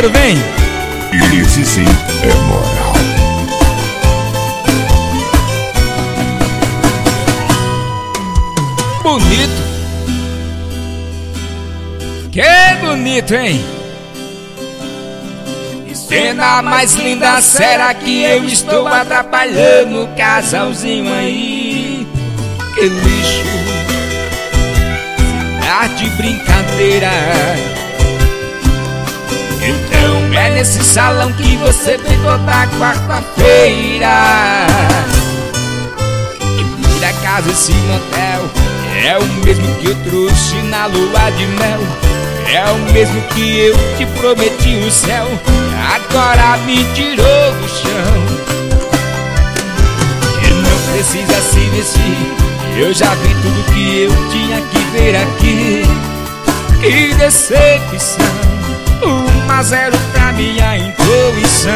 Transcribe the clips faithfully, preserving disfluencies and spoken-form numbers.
parceiro, vem! Esse sim é moral. Bonito! Que bonito, hein? Cena mais linda, será que eu estou atrapalhando o casalzinho aí? Que lixo! Tá de brincadeira. Então é nesse salão que você vem toda quarta-feira. E por acaso esse motel é o mesmo que eu trouxe na lua de mel? É o mesmo que eu te prometi o céu, agora me tirou do chão. E não precisa se vestir, eu já vi tudo que eu tinha que ver aqui. Que decepção, um a zero pra minha intuição.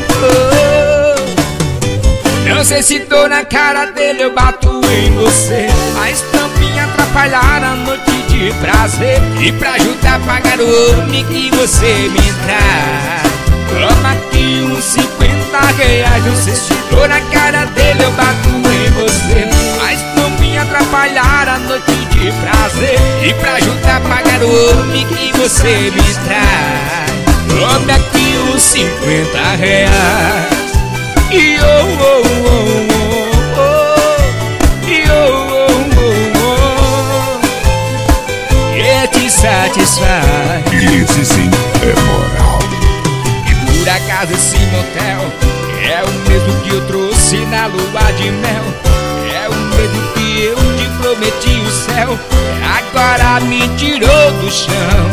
Oh, não sei se tô na cara dele, eu bato em você, mas tampinha atrapalhar a noite de prazer. E pra ajudar a pagar o homem que você me traz, toma aqui uns cinquenta reais. Não sei se tô na cara dele, eu bato em você, mas não me atrapalhar a noite de prazer. E pra ajudar a pagar o homem que você me traz, toma aqui uns cinquenta reais. E oh, oh, oh, oh, oh, e oh, oh, oh, oh, que te satisfaz. Esse sim é moral. E por acaso esse motel é o mesmo que eu trouxe na lua de mel? É o mesmo que eu te prometi o céu, agora me tirou do chão.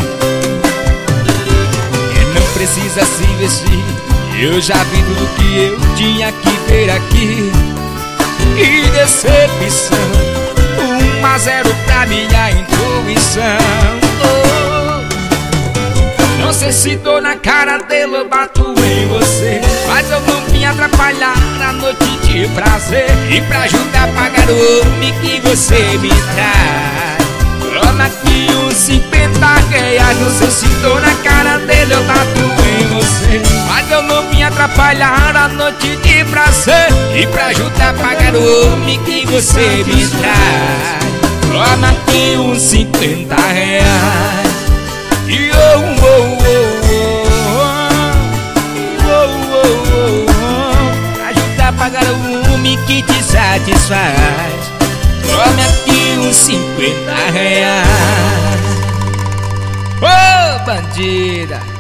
E não precisa se vestir, eu já vi tudo que eu tinha que ver aqui. Que decepção, um a zero pra minha intuição. Oh, não sei se tô na cara dele, eu bato em você, mas eu não vim atrapalhar a noite de prazer. E pra ajudar a pagar o homem que você me traz, toma aqui uns cinquenta reais. Não sei se tô na cara dele, eu bato em você, mas eu não vim atrapalhar a noite de prazer. E pra ajudar a pagar o homem que você me traz, toma aqui uns cinquenta reais. E oh, oh, oh, oh, oh, oh, oh, pra ajudar a pagar o homem que te satisfaz, tome aqui uns cinquenta reais. Ô, oh, bandida!